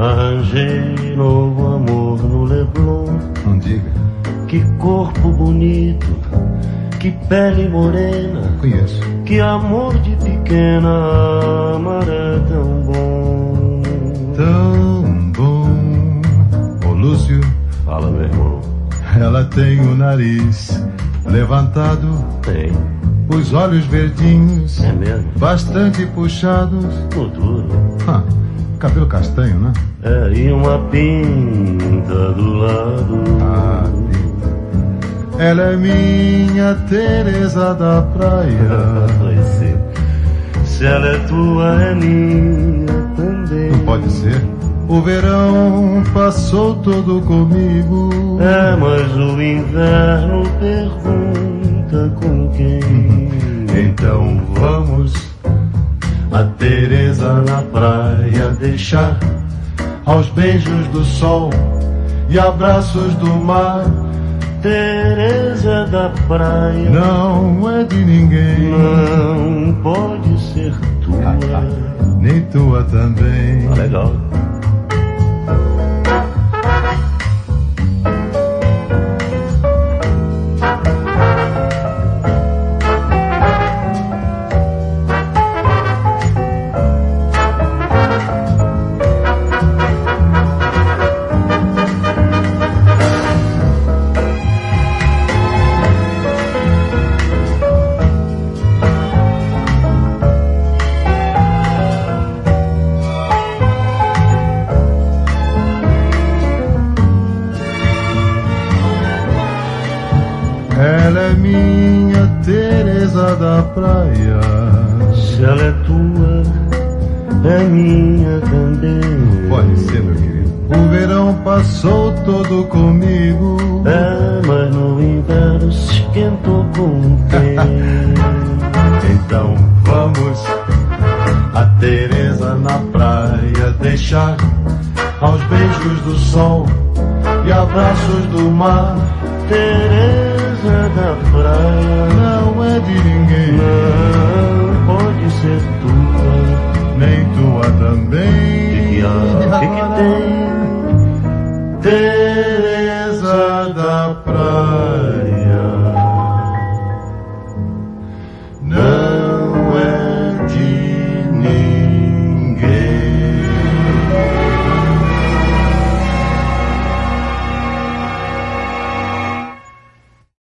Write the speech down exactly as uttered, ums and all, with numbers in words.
Arranjei novo amor no Leblon. Não diga. Que corpo bonito, que pele morena. Conheço. Que amor de pequena, amar é tão bom. Tão bom. Ô Lúcio. Fala, meu irmão. Ela tem o nariz levantado. Tem. Os olhos verdinhos. É mesmo? Bastante puxados. Tô duro. Ah, cabelo castanho, né? É, e uma pinta do lado. Ah, pinta. Ela é minha Teresa da praia. Vai ser. Se ela é tua, é minha também. Não pode ser. O verão passou todo comigo. É, mas o inverno pergunta com quem. Então vamos a Teresa na praia deixar aos beijos do sol e abraços do mar. Teresa da praia não é de ninguém. Não pode ser tua. Nem tua também. Ah, legal. Ela é minha Teresa da praia. Se ela é tua, é minha também. Pode ser, meu querido. O verão passou todo comigo. É, mas no inverno se esquentou com quem? Então vamos a Teresa na praia deixar aos beijos do sol e abraços do mar. Teresa da praia não é de ninguém. Não pode ser tua, nem tua também. Que que, que, que tem? Teresa da praia.